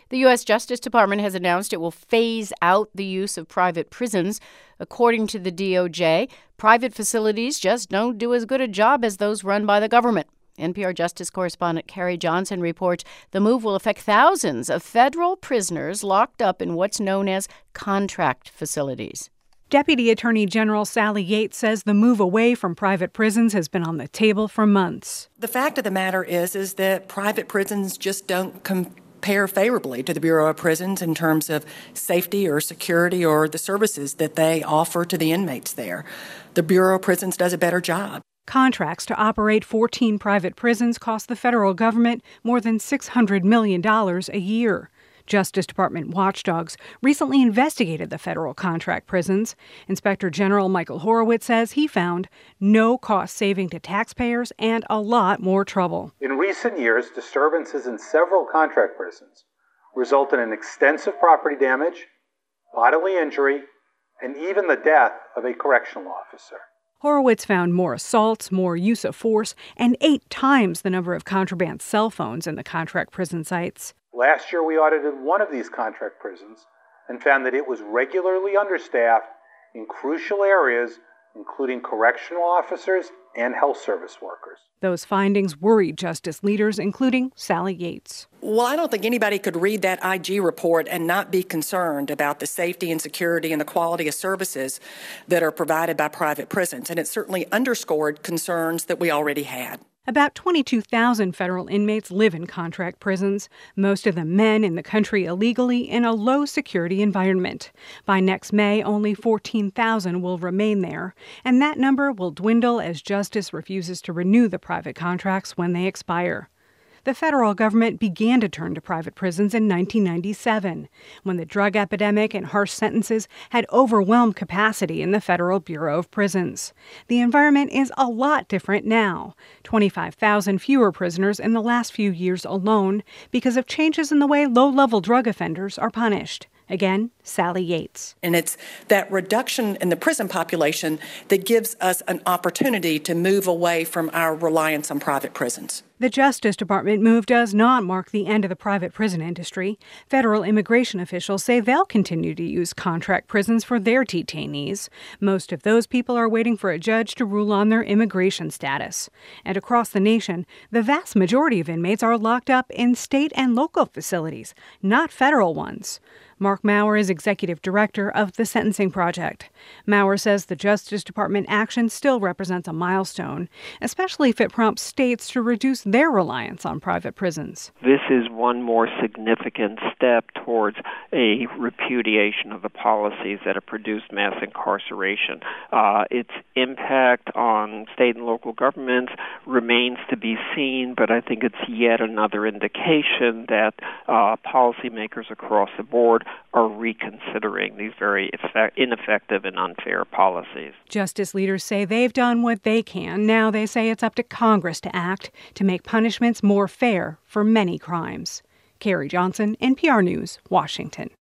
The U.S. Justice Department has announced it will phase out the use of private prisons. According to the DOJ, private facilities just don't do as good a job as those run by the government. NPR Justice correspondent Carrie Johnson reports the move will affect thousands of federal prisoners locked up in what's known as contract facilities. Deputy Attorney General Sally Yates says the move away from private prisons has been on the table for months. The fact of the matter is that private prisons just don't compare favorably to the Bureau of Prisons in terms of safety or security or the services that they offer to the inmates there. The Bureau of Prisons does a better job. Contracts to operate 14 private prisons cost the federal government more than $600 million a year. Justice Department watchdogs recently investigated the federal contract prisons. Inspector General Michael Horowitz says he found no cost saving to taxpayers and a lot more trouble. In recent years, disturbances in several contract prisons resulted in extensive property damage, bodily injury, and even the death of a correctional officer. Horowitz found more assaults, more use of force, and 8 times the number of contraband cell phones in the contract prison sites. Last year, we audited one of these contract prisons and found that it was regularly understaffed in crucial areas, including correctional officers and health service workers. Those findings worried justice leaders, including Sally Yates. Well, I don't think anybody could read that IG report and not be concerned about the safety and security and the quality of services that are provided by private prisons. And it certainly underscored concerns that we already had. About 22,000 federal inmates live in contract prisons, most of them men in the country illegally in a low-security environment. By next May, only 14,000 will remain there, and that number will dwindle as Justice refuses to renew the private contracts when they expire. The federal government began to turn to private prisons in 1997, when the drug epidemic and harsh sentences had overwhelmed capacity in the Federal Bureau of Prisons. The environment is a lot different now. 25,000 fewer prisoners in the last few years alone because of changes in the way low-level drug offenders are punished. Again, Sally Yates. And it's that reduction in the prison population that gives us an opportunity to move away from our reliance on private prisons. The Justice Department move does not mark the end of the private prison industry. Federal immigration officials say they'll continue to use contract prisons for their detainees. Most of those people are waiting for a judge to rule on their immigration status. And across the nation, the vast majority of inmates are locked up in state and local facilities, not federal ones. Mark Maurer is executive director of the Sentencing Project. Maurer says the Justice Department action still represents a milestone, especially if it prompts states to reduce their reliance on private prisons. This is one more significant step towards a repudiation of the policies that have produced mass incarceration. Its impact on state and local governments remains to be seen, but I think it's yet another indication that policymakers across the board are reconsidering these very ineffective and unfair policies. Justice leaders say they've done what they can. Now they say it's up to Congress to act to make punishments more fair for many crimes. Carrie Johnson, NPR News, Washington.